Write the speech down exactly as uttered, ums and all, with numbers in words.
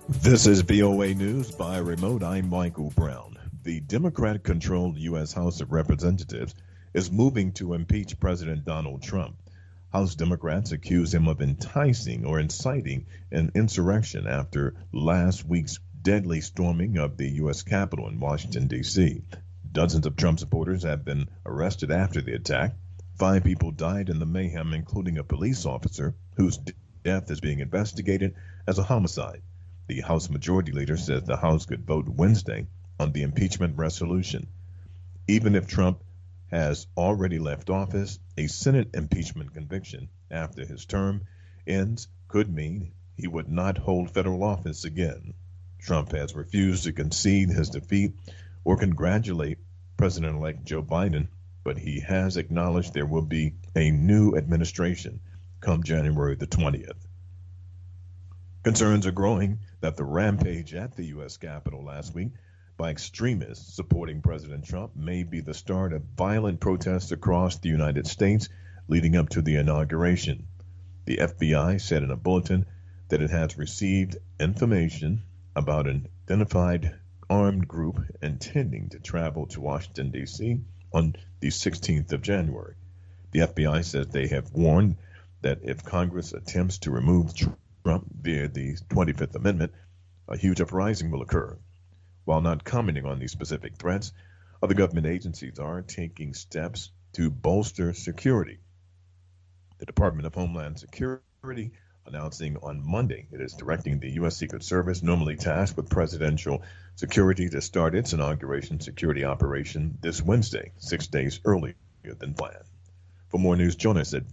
This is V O A News by remote. I'm Michael Brown. The Democratic-controlled U S. House of Representatives is moving to impeach President Donald Trump. House Democrats accuse him of enticing or inciting an insurrection after last week's deadly storming of the U S. Capitol in Washington, D C. Dozens of Trump supporters have been arrested after the attack. Five people died in the mayhem, including a police officer whose death is being investigated as a homicide. The House Majority Leader says the House could vote Wednesday on the impeachment resolution. Even if Trump has already left office, a Senate impeachment conviction after his term ends could mean he would not hold federal office again. Trump has refused to concede his defeat or congratulate President-elect Joe Biden, but he has acknowledged there will be a new administration come January the twentieth. Concerns are growing that the rampage at the U S. Capitol last week by extremists supporting President Trump may be the start of violent protests across the United States leading up to the inauguration. The F B I said in a bulletin that it has received information about an identified armed group intending to travel to Washington, D C on the sixteenth of January. The F B I says they have warned that if Congress attempts to remove Trump via the twenty-fifth Amendment, a huge uprising will occur. While not commenting on these specific threats, other government agencies are taking steps to bolster security. The Department of Homeland Security announcing on Monday it is directing the U S. Secret Service, normally tasked with presidential security, to start its inauguration security operation this Wednesday, six days earlier than planned. For more news, join us at